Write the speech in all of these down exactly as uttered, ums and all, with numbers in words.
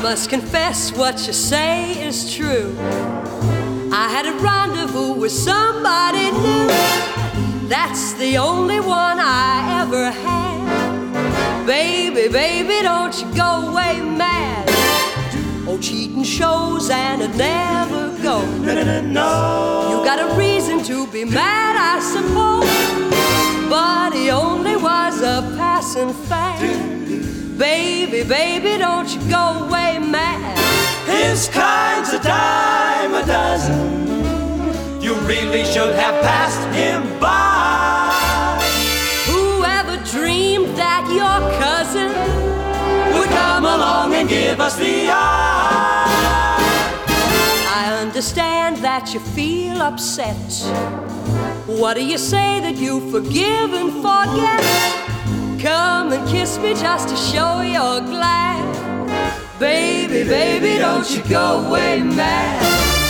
must confess what you say is true. I had a rendezvous with somebody new. That's the only one I ever had. Baby, baby, don't you go away mad. Oh, cheating shows and it never goes. No, no, no, no. You got a reason to be mad, I suppose, but he only was a passing fad. Baby, baby, don't you go away mad. His kind's a dime a dozen. You really should have passed him by. Whoever dreamed that your cousin would come along and give us the eye? I understand that you feel upset. What do you say that you forgive and forget? Come and kiss me just to show you're glad. Baby, baby, don't you go away mad.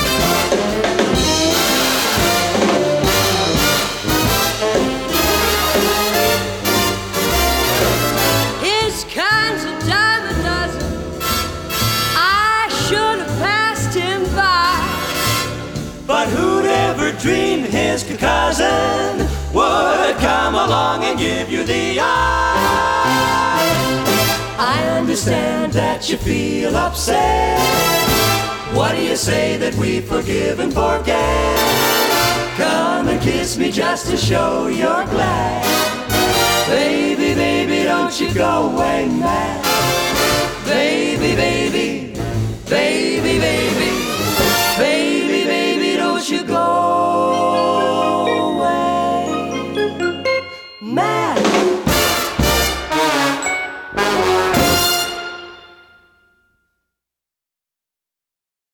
His kind's a dime a dozen. I should have passed him by. But who'd ever dream his cousin would come along and give you the eye? I understand that you feel upset. What do you say that we forgive and forget? Come and kiss me just to show you're glad. Baby, baby, don't you go away mad. Baby, baby, baby, baby.